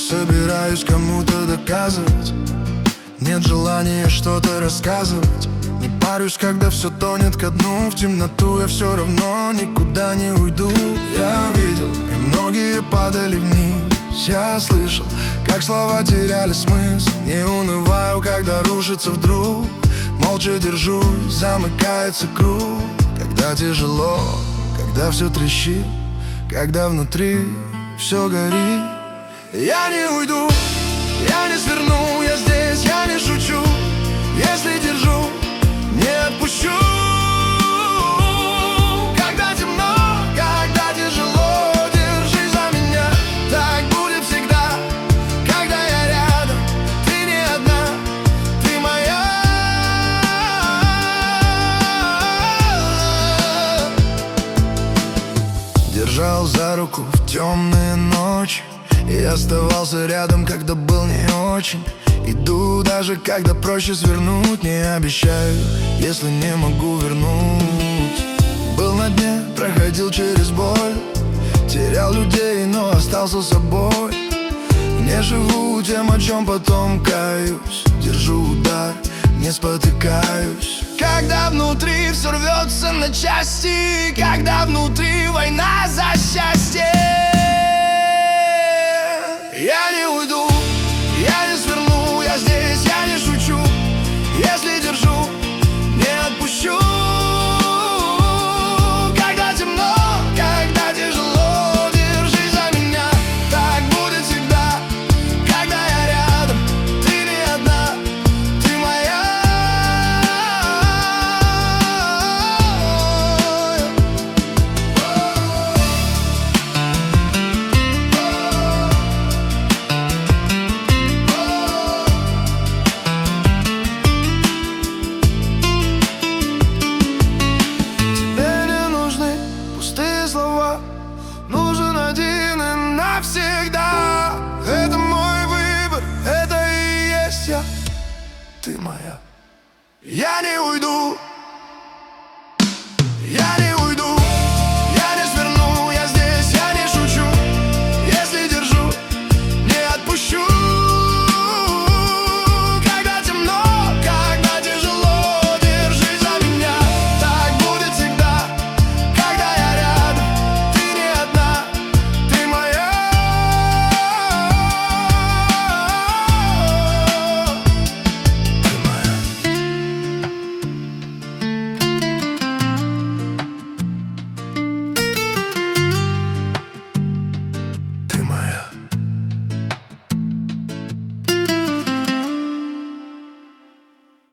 собираюсь кому-то доказывать. Нет желания что-то рассказывать. Не парюсь, когда все тонет ко дну. В темноту я все равно никуда не уйду. Я видел, и многие падали вниз. Я слышал, как слова теряли смысл. Не унываю, когда рушится вдруг. Молча держусь, замыкается круг. Когда тяжело, когда все трещит, когда внутри все горит. Я не уйду, я не сверну, я здесь, я не шучу. Если держу, не отпущу. Когда темно, когда тяжело, держись за меня. Так будет всегда, когда я рядом. Ты не одна, ты моя. Держал за руку в темные ночи и оставался рядом, когда был не очень. Иду даже когда проще свернуть. Не обещаю, если не могу вернуть. Был на дне, проходил через боль, терял людей, но остался собой. Не живу тем, о чем потом каюсь. Держу удар, не спотыкаюсь. Когда внутри все рвется на части, когда внутри война за счастье. Я не уйду, я не сверну, я здесь, я не шучу. Если держу, не отпущу. Когда темно, когда тяжело, держись за меня. Так будет всегда, когда я рядом. Ты не одна, ты моя. Нужен один и навсегда. Это мой выбор, это и есть я. Ты моя. Я не уйду.